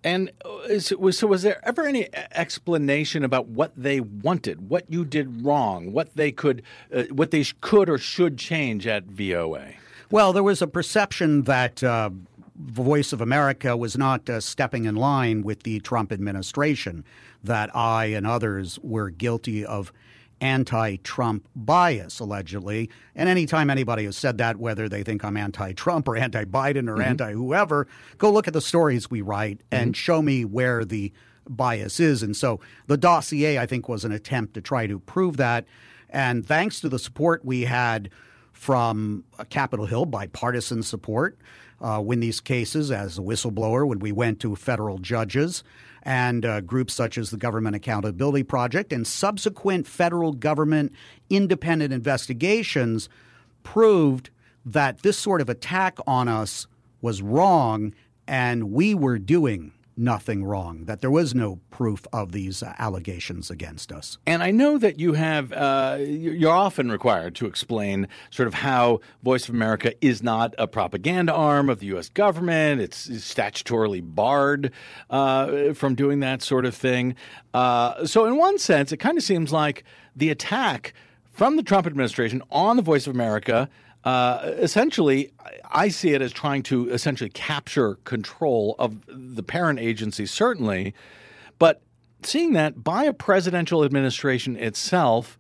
And is, was, so was there ever any explanation about what they wanted, what you did wrong, what they could, uh, what they sh- could or should change at V O A? Well, there was a perception that uh, Voice of America was not uh, stepping in line with the Trump administration, that I and others were guilty of anti-Trump bias, allegedly. And anytime anybody has said that, whether they think I'm anti-Trump or anti-Biden or mm-hmm. anti-whoever, go look at the stories we write and mm-hmm. show me where the bias is. And so the dossier, I think, was an attempt to try to prove that. And thanks to the support we had from Capitol Hill, bipartisan support, uh, win these cases as a whistleblower when we went to federal judges, and uh, groups such as the Government Accountability Project and subsequent federal government independent investigations proved that this sort of attack on us was wrong and we were doing nothing wrong, that there was no proof of these uh, allegations against us. And I know that you have, uh, you're often required to explain sort of how Voice of America is not a propaganda arm of the U S government. It's statutorily barred uh, from doing that sort of thing. Uh, so in one sense, it kind of seems like the attack from the Trump administration on the Voice of America Uh, essentially, I see it as trying to essentially capture control of the parent agency, certainly, but seeing that by a presidential administration itself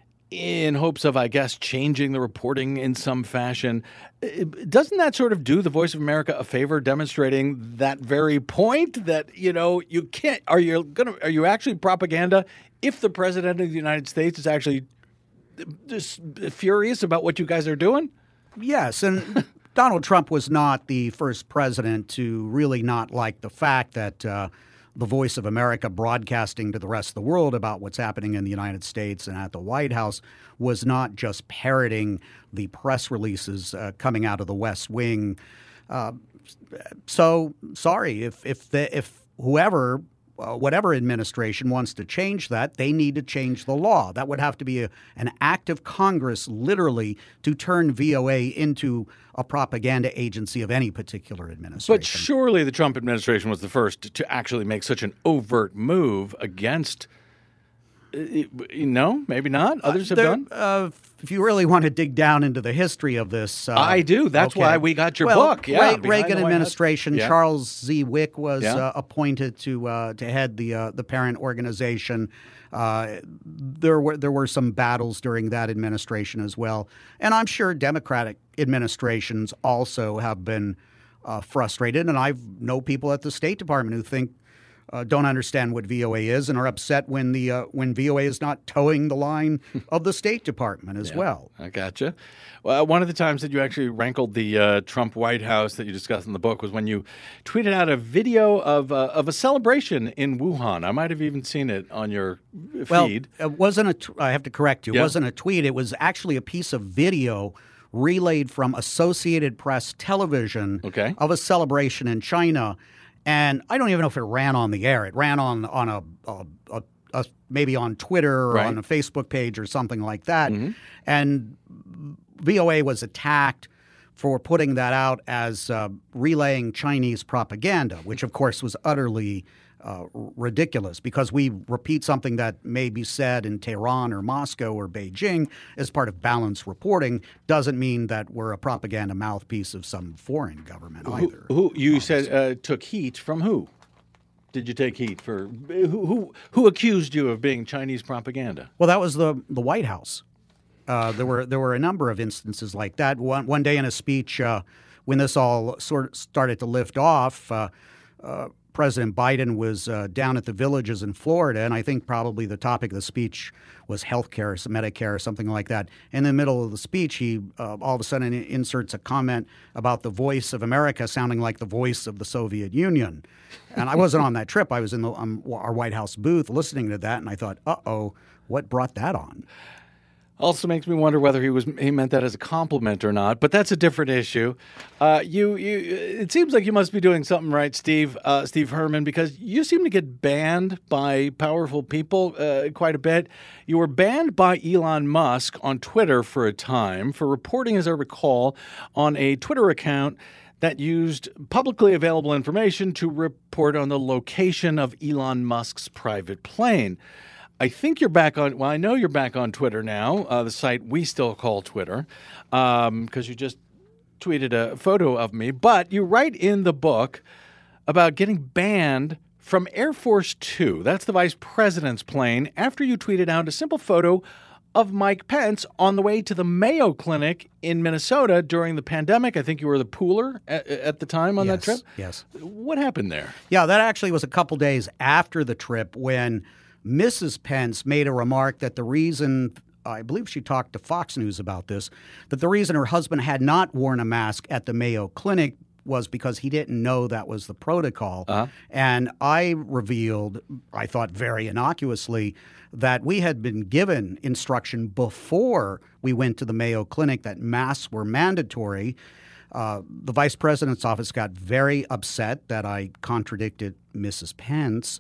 in hopes of, I guess, changing the reporting in some fashion, doesn't that sort of do the Voice of America a favor, demonstrating that very point that, you know, you can't, are you going to, are you actually propaganda if the president of the United States is actually just furious about what you guys are doing? Yes, and Donald Trump was not the first president to really not like the fact that uh, the Voice of America broadcasting to the rest of the world about what's happening in the United States and at the White House was not just parroting the press releases uh, coming out of the West Wing. Uh, so, sorry, if if the, if whoever Uh, whatever administration wants to change that, they need to change the law. That would have to be a, an act of Congress, literally, to turn V O A into a propaganda agency of any particular administration. But surely the Trump administration was the first to actually make such an overt move against. Uh, no, maybe not. Others have uh, there, done. Uh, if you really want to dig down into the history of this, uh, I do. That's okay. why we got your well, book. Yeah, Re- Reagan administration. Yeah. Charles Z. Wick was yeah. uh, appointed to uh, to head the uh, the parent organization. Uh, there were there were some battles during that administration as well, and I'm sure Democratic administrations also have been uh, frustrated. And I know people at the State Department who think. Uh, don't understand what V O A is and are upset when the uh, when V O A is not towing the line of the State Department as yeah, well. I gotcha. Well, one of the times that you actually rankled the uh, Trump White House that you discussed in the book was when you tweeted out a video of uh, of a celebration in Wuhan. I might have even seen it on your feed. Well, it wasn't a. T- I have to correct you. It yeah. wasn't a tweet. It was actually a piece of video relayed from Associated Press Television okay. of a celebration in China. And I don't even know if it ran on the air. It ran on on a, a, a, a maybe on Twitter or right. on a Facebook page or something like that. Mm-hmm. And V O A was attacked for putting that out as uh, relaying Chinese propaganda, which of course was utterly uh, ridiculous because we repeat something that may be said in Tehran or Moscow or Beijing as part of balanced reporting doesn't mean that we're a propaganda mouthpiece of some foreign government either. Who, who you obviously. said uh, took heat from who? Did you take heat for who, who? Who accused you of being Chinese propaganda? Well, that was the the White House. Uh, there were there were a number of instances like that. One one day in a speech, uh, when this all sort of started to lift off, uh, uh, President Biden was uh, down at the Villages in Florida, and I think probably the topic of the speech was health care, some Medicare, or something like that. In the middle of the speech, he uh, all of a sudden inserts a comment about the Voice of America sounding like the voice of the Soviet Union. And I wasn't on that trip. I was in the, um, our White House booth listening to that, and I thought, uh-oh, what brought that on? Also makes me wonder whether he was he meant that as a compliment or not, but that's a different issue. Uh, you you it seems like you must be doing something right, Steve uh, Steve Herman, because you seem to get banned by powerful people uh, quite a bit. You were banned by Elon Musk on Twitter for a time for reporting, as I recall, on a Twitter account that used publicly available information to report on the location of Elon Musk's private plane. I think you're back on, well, I know you're back on Twitter now, uh, the site we still call Twitter, because um, you just tweeted a photo of me. But you write in the book about getting banned from Air Force Two. That's the vice president's plane, after you tweeted out a simple photo of Mike Pence on the way to the Mayo Clinic in Minnesota during the pandemic. I think you were the pooler at, at the time on yes, that trip. Yes. What happened there? Yeah, that actually was a couple days after the trip when Missus Pence made a remark that the reason, I believe she talked to Fox News about this, that the reason her husband had not worn a mask at the Mayo Clinic was because he didn't know that was the protocol. Uh-huh. And I revealed, I thought very innocuously, that we had been given instruction before we went to the Mayo Clinic that masks were mandatory. Uh, the vice president's office got very upset that I contradicted Missus Pence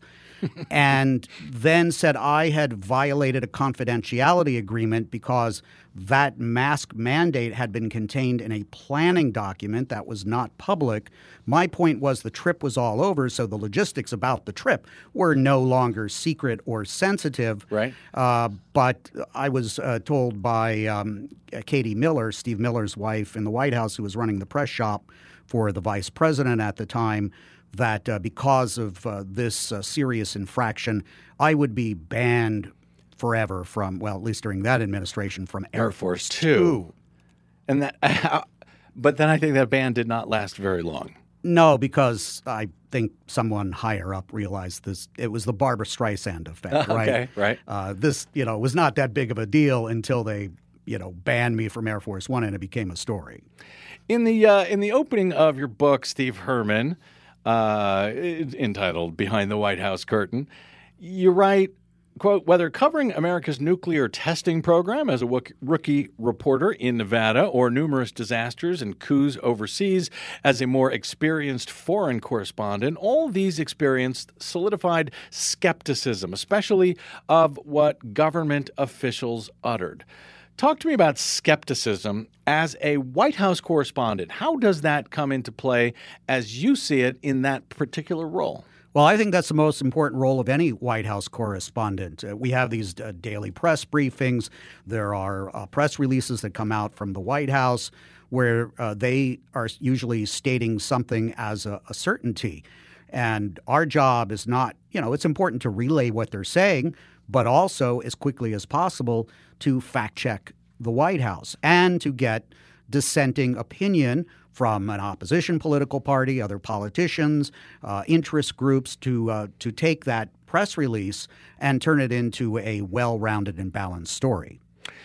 and then said I had violated a confidentiality agreement because that mask mandate had been contained in a planning document that was not public. My point was the trip was all over, so the logistics about the trip were no longer secret or sensitive. Right. Uh, but I was uh, told by um, Katie Miller, Steve Miller's wife in the White House, who was running the press shop for the vice president at the time, that uh, because of uh, this uh, serious infraction, I would be banned forever from, well, at least during that administration, from Air, Air Force Two. And that, but then I think that ban did not last very long. No, because I think someone higher up realized this. It was the Barbra Streisand effect, right? Okay, right. Uh, this, you know, was not that big of a deal until they, you know, banned me from Air Force One, and it became a story. In the uh, in the opening of your book, Steve Herman, Uh, entitled Behind the White House Curtain, you write, quote, whether covering America's nuclear testing program as a rookie reporter in Nevada or numerous disasters and coups overseas as a more experienced foreign correspondent, all these experiences solidified skepticism, especially of what government officials uttered. Talk to me about skepticism as a White House correspondent. How does that come into play as you see it in that particular role? Well, I think that's the most important role of any White House correspondent. Uh, we have these uh, daily press briefings. There are uh, press releases that come out from the White House where uh, they are usually stating something as a, a certainty. And our job is not, you know, it's important to relay what they're saying, but also as quickly as possible to fact-check the White House and to get dissenting opinion from an opposition political party, other politicians, uh, interest groups to uh, to take that press release and turn it into a well-rounded and balanced story.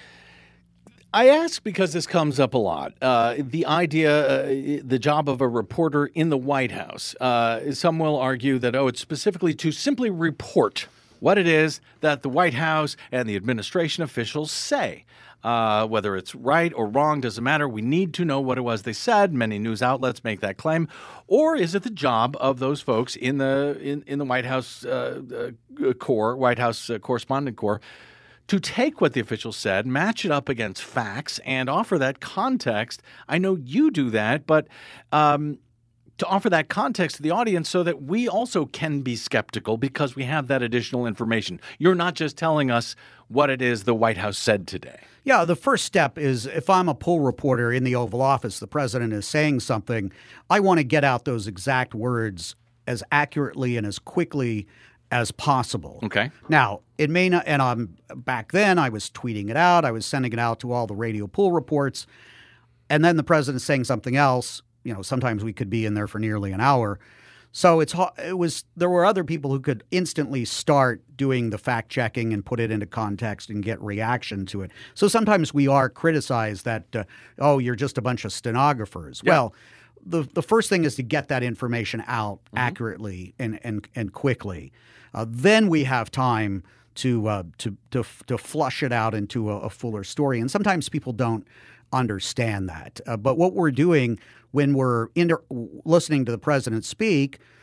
I ask because this comes up a lot. Uh, the idea, uh, the job of a reporter in the White House. Uh, some will argue that, oh, it's specifically to simply report what it is that the White House and the administration officials say. Uh, whether it's right or wrong doesn't matter. We need to know what it was they said. Many news outlets make that claim. Or is it the job of those folks in the in, in the White House uh, uh, Corps, White House uh, Correspondent Corps, to take what the officials said, match it up against facts, and offer that context? I know you do that, but um, to offer that context to the audience so that we also can be skeptical because we have that additional information. You're not just telling us what it is the White House said today. Yeah, the first step is if I'm a poll reporter in the Oval Office, the president is saying something, I want to get out those exact words as accurately and as quickly as possible. Okay. Now, it may not, and I'm back then I was tweeting it out, I was sending it out to all the radio poll reports, and then the president's saying something else. You know, sometimes we could be in there for nearly an hour. So it's it was there were other people who could instantly start doing the fact checking and put it into context and get reaction to it. So sometimes we are criticized that uh, oh, you're just a bunch of stenographers. Yeah. Well, the the first thing is to get that information out mm-hmm. accurately and and and quickly. Uh, then we have time to uh, to to to flush it out into a, a fuller story. And sometimes people don't understand that. Uh, but what we're doing when we're inter- listening to the president speak,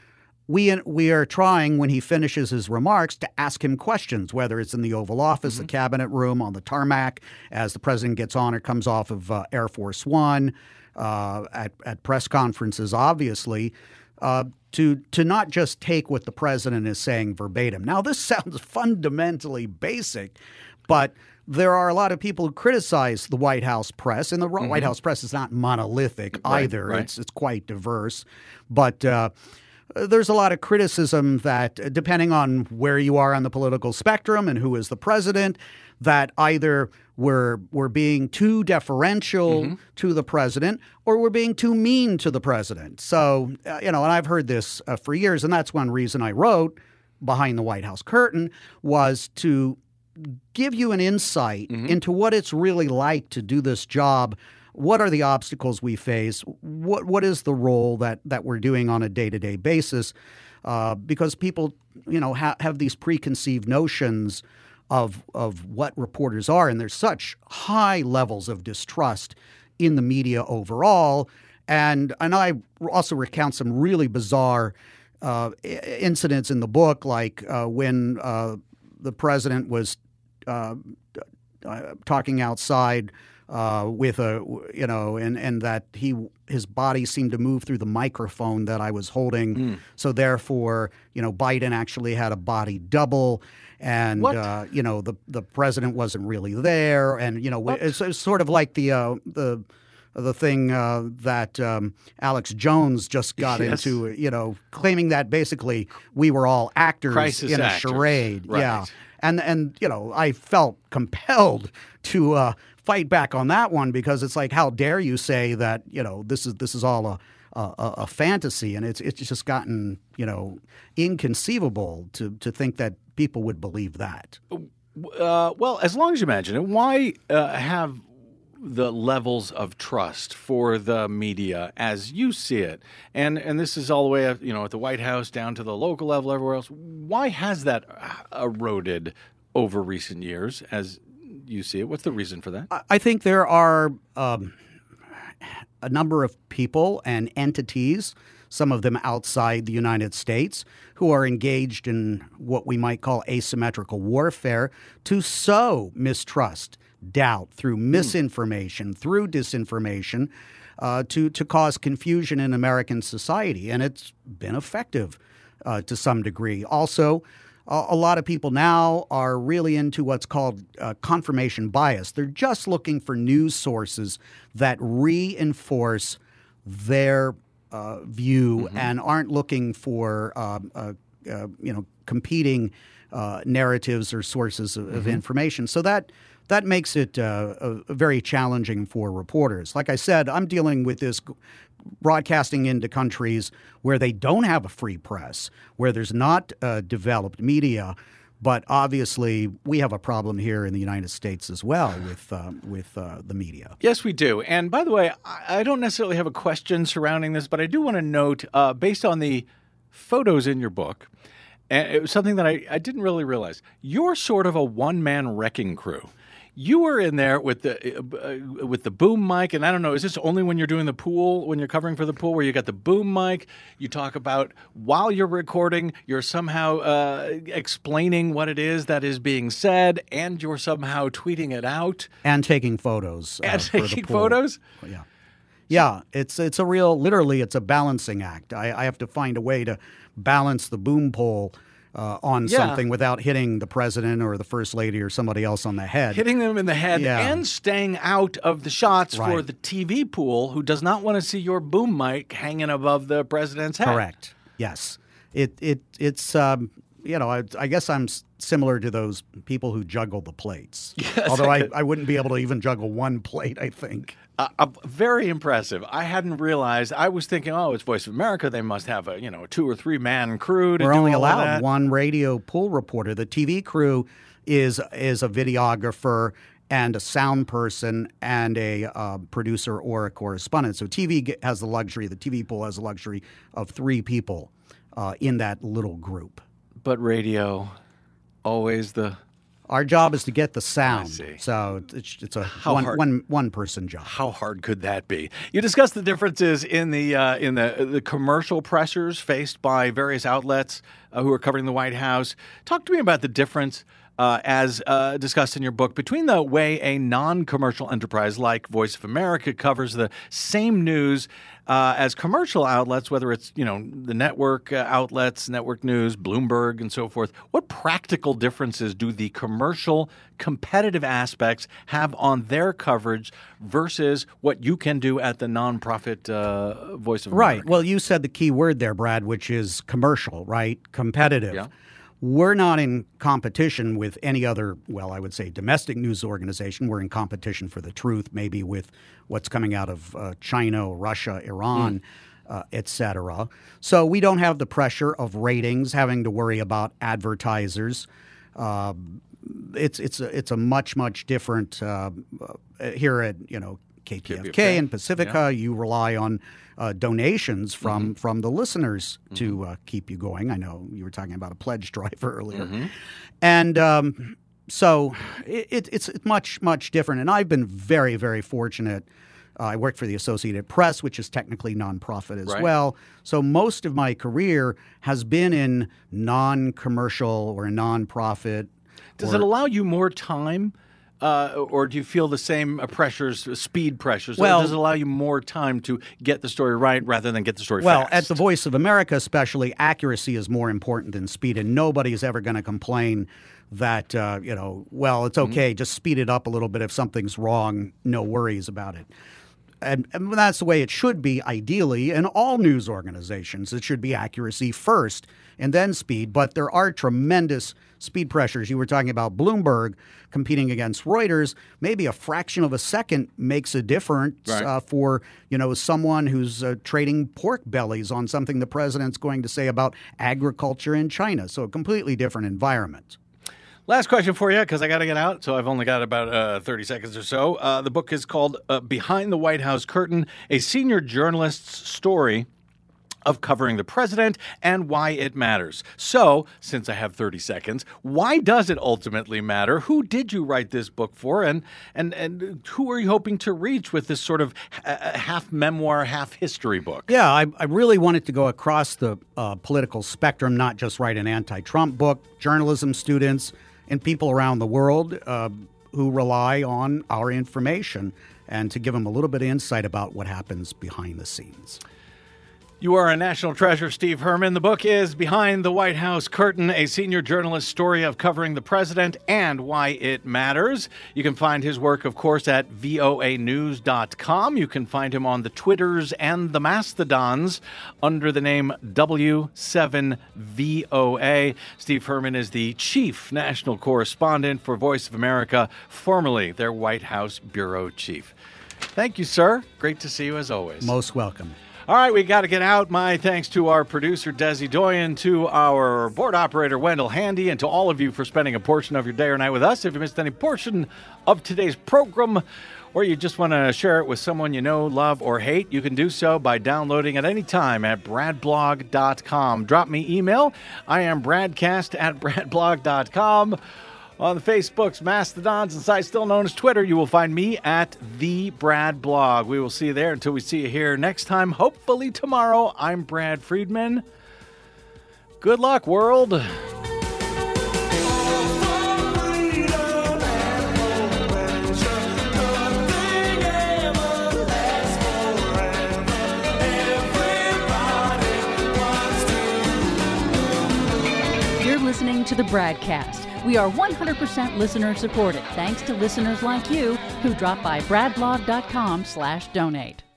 we we are trying, when he finishes his remarks, to ask him questions, whether it's in the Oval Office, mm-hmm. the cabinet room, on the tarmac, as the president gets on or comes off of uh, Air Force One, uh, at, at press conferences, obviously, uh, to to not just take what the president is saying verbatim. Now, this sounds fundamentally basic, but there are a lot of people who criticize the White House press, and the mm-hmm. White House press is not monolithic right, either. Right. It's it's quite diverse, but uh, there's a lot of criticism that, depending on where you are on the political spectrum and who is the president, that either we're we're being too deferential mm-hmm. to the president or we're being too mean to the president. So uh, you know, and I've heard this uh, for years, and that's one reason I wrote Behind the White House Curtain, was to give you an insight mm-hmm. into what it's really like to do this job. What are the obstacles we face? What what is the role that, that we're doing on a day-to-day basis? Uh, because people, you know, ha- have these preconceived notions of of what reporters are, and there's such high levels of distrust in the media overall. And and I also recount some really bizarre uh, incidents in the book, like uh, when uh, the president was Uh, uh, talking outside uh, with a, you know, and, and that he his body seemed to move through the microphone that I was holding. Mm. So therefore, you know, Biden actually had a body double, and uh, you know, the the president wasn't really there, and you know, it's, it's sort of like the uh, the. the thing uh, that um, Alex Jones just got yes. into, you know, claiming that basically we were all actors Crisis in a actors. charade. Right. Yeah. And, and you know, I felt compelled to uh, fight back on that one, because it's like, how dare you say that, you know, this is this is all a, a, a fantasy, and it's it's just gotten, you know, inconceivable to, to think that people would believe that. Uh, well, as long as you imagine it, why uh, have the levels of trust for the media as you see it, and and this is all the way up, you know, at the White House down to the local level, everywhere else. Why has that eroded over recent years, as you see it? What's the reason for that? I think there are um, a number of people and entities, some of them outside the United States, who are engaged in what we might call asymmetrical warfare to sow mistrust, doubt, through misinformation, mm. through disinformation, uh, to to cause confusion in American society, and it's been effective uh, to some degree. Also, a, a lot of people now are really into what's called uh, confirmation bias. They're just looking for news sources that reinforce their uh, view mm-hmm. and aren't looking for uh, uh, uh, you know competing uh, narratives or sources of, mm-hmm. of information. So that. That makes it uh, uh, very challenging for reporters. Like I said, I'm dealing with this broadcasting into countries where they don't have a free press, where there's not uh, developed media. But obviously, we have a problem here in the United States as well with uh, with uh, the media. Yes, we do. And by the way, I don't necessarily have a question surrounding this, but I do want to note, uh, based on the photos in your book, and it was something that I, I didn't really realize, you're sort of a one-man wrecking crew. You were in there with the uh, with the boom mic, and I don't know, is this only when you're doing the pool, when you're covering for the pool, where you got the boom mic? You talk about while you're recording, you're somehow uh, explaining what it is that is being said, and you're somehow tweeting it out. And taking photos. Uh, and for taking the pool. photos? Yeah. Yeah, it's it's a real, literally, it's a balancing act. I, I have to find a way to balance the boom pole Uh, on yeah. something without hitting the president or the first lady or somebody else on the head. Hitting them in the head yeah. and staying out of the shots right. for the T V pool, who does not want to see your boom mic hanging above the president's head. Correct. Yes. It it it's um, you know I, I guess I'm s- similar to those people who juggle the plates. Yes, Although I, I, I wouldn't be able to even juggle one plate, I think. Uh, uh, very impressive. I hadn't realized. I was thinking, oh, it's Voice of America. They must have a you know a two or three man crew to We're do only all of allowed that. one radio pool reporter. The T V crew is is a videographer and a sound person and a uh, producer or a correspondent. So T V has the luxury. The T V pool has the luxury of three people uh, in that little group. But radio, always the Our job is to get the sound. see. So it's, it's a How one, hard- one, one person job. How hard could that be? You discussed the differences in the uh, in the the commercial pressures faced by various outlets uh, who are covering the White House. Talk to me about the difference, uh, as uh, discussed in your book, between the way a non-commercial enterprise like Voice of America covers the same news uh, as commercial outlets, whether it's you know the network uh, outlets, network news, Bloomberg, and so forth. What practical differences do the commercial competitive aspects have on their coverage versus what you can do at the nonprofit uh, Voice of Right. America? Well, you said the key word there, Brad, which is commercial, right? Competitive. Yeah. We're not in competition with any other, well, I would say domestic news organization. We're in competition for the truth, maybe with what's coming out of uh, China, Russia, Iran, mm. uh, et cetera. So we don't have the pressure of ratings, having to worry about advertisers. Uh, it's it's a, it's a much, much different uh, uh, here at, you know, K P F K, K P F K and Pacifica. Yeah. You rely on uh, donations from, mm-hmm. from the listeners mm-hmm. to uh, keep you going. I know you were talking about a pledge drive earlier. Mm-hmm. And um, so it, it's much, much different. And I've been very, very fortunate. Uh, I worked for the Associated Press, which is technically nonprofit as right. well. So most of my career has been in non-commercial or nonprofit. Does or, it allow you more time? Uh, or do you feel the same uh, pressures, speed pressures? Well, or does it allow you more time to get the story right rather than get the story well, fast? Well, at the Voice of America especially, accuracy is more important than speed, and nobody is ever going to complain that, uh, you know, well, it's okay, mm-hmm. just speed it up a little bit. If something's wrong, no worries about it. And, and that's the way it should be, ideally, in all news organizations. It should be accuracy first and then speed. But there are tremendous speed pressures. You were talking about Bloomberg competing against Reuters. Maybe a fraction of a second makes a difference right. uh, for, you know, someone who's uh, trading pork bellies on something the president's going to say about agriculture in China. So a completely different environment. Last question for you, because I got to get out, so I've only got about uh, thirty seconds or so. Uh, the book is called uh, Behind the White House Curtain, a senior journalist's story of covering the president and why it matters. So, since I have thirty seconds, why does it ultimately matter? Who did you write this book for, and and, and who are you hoping to reach with this sort of uh, half memoir, half history book? Yeah, I, I really wanted to go across the uh, political spectrum, not just write an anti-Trump book. Journalism students and people around the world uh, who rely on our information, and to give them a little bit of insight about what happens behind the scenes. You are a national treasure, Steve Herman. The book is Behind the White House Curtain, a senior journalist's story of covering the president and why it matters. You can find his work, of course, at V O A news dot com. You can find him on the Twitters and the Mastodons under the name W seven V O A. Steve Herman is the chief national correspondent for Voice of America, formerly their White House bureau chief. Thank you, sir. Great to see you as always. Most welcome. All right, we got to get out. My thanks to our producer, Desi Doyen, to our board operator, Wendell Handy, and to all of you for spending a portion of your day or night with us. If you missed any portion of today's program, or you just want to share it with someone you know, love, or hate, you can do so by downloading at any time at brad blog dot com. Drop me email. I am bradcast at brad blog dot com. On the Facebooks, Mastodons, and sites still known as Twitter, you will find me at The Brad Blog. We will see you there until we see you here next time, hopefully tomorrow. I'm Brad Friedman. Good luck, world. You're listening to the Bradcast. We are one hundred percent listener supported, thanks to listeners like you who drop by brad blog dot com slash donate.